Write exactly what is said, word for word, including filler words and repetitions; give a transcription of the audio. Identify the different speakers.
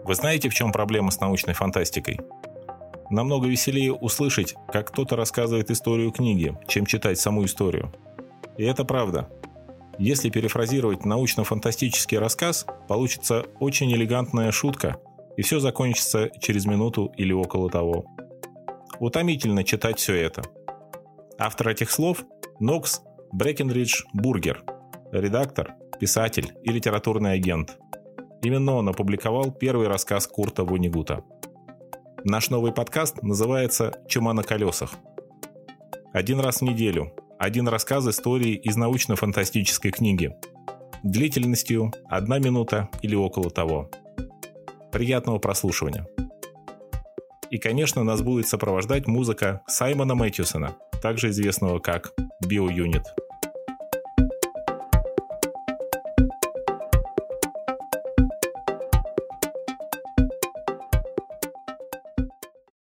Speaker 1: Вы знаете, в чем проблема с научной фантастикой? Намного веселее услышать, как кто-то рассказывает историю книги, чем читать саму историю. И это правда. Если перефразировать научно-фантастический рассказ, получится очень элегантная шутка, и все закончится через минуту или около того. Утомительно читать все это. Автор этих слов – Нокс Брэкенридж Бургер, редактор, писатель и литературный агент. Именно он опубликовал первый рассказ Курта Воннегута. Наш новый подкаст называется «Чума на колесах». Один раз в неделю, один рассказ истории из научно-фантастической книги. Длительностью одна минута или около того. Приятного прослушивания. И, конечно, нас будет сопровождать музыка Саймона Мэтьюсона, также известного как BioUnit.